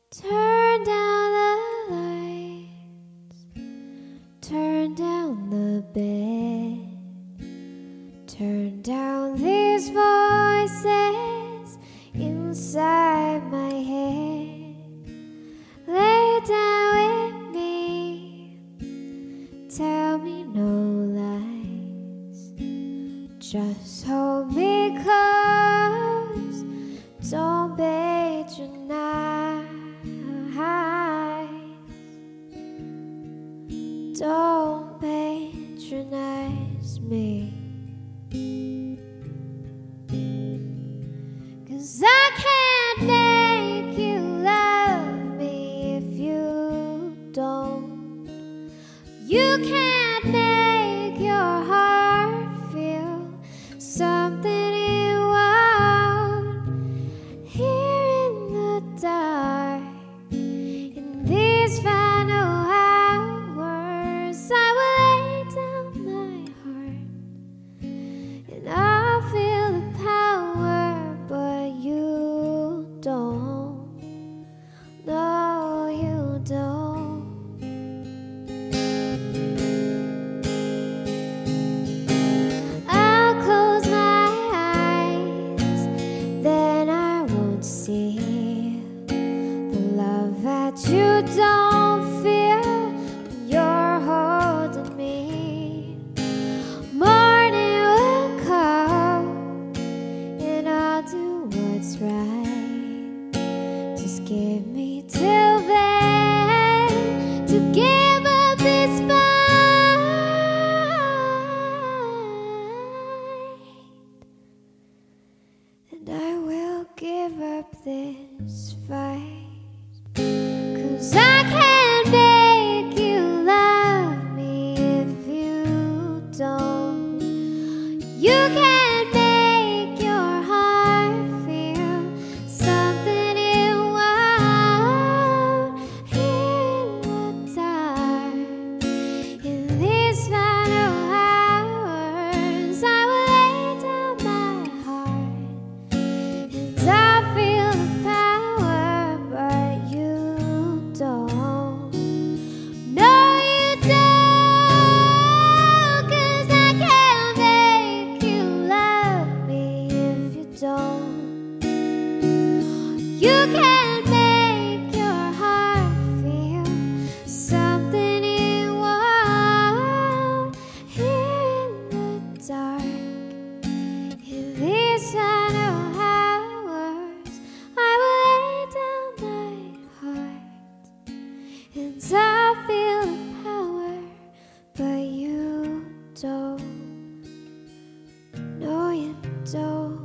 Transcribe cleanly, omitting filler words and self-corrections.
Turn down the lights, turn down the bed, turn down these voices inside my head. Lay down with me, tell me no lies, just hold me close, don't patronize. Don't patronize me, 'cause I can't make you love me if you don't. You can't make your heart feel something it won't. Here in the dark, in these final hours, I will lay down my heart and I'll feel the power, but you don't. No, you don't. I'll close my eyes, then I won't see the love that you don't feel when you're holding me. Morning will come and I'll do what's right. Just give me till then to give up this fight, and I will give up this fight, 'cause I can't make you love me if you don't. You can't make your heart feel something it won't. Here in the dark, in these final hours, I will lay down my heart and I feel the power, but you don't. No, you don't, 'cause I can't make you love me if you don't. You can't make your heart feel something it won't. Here in the dark, in these final hours, I will lay down my heart and I feel the power, but you don't. No, you don't.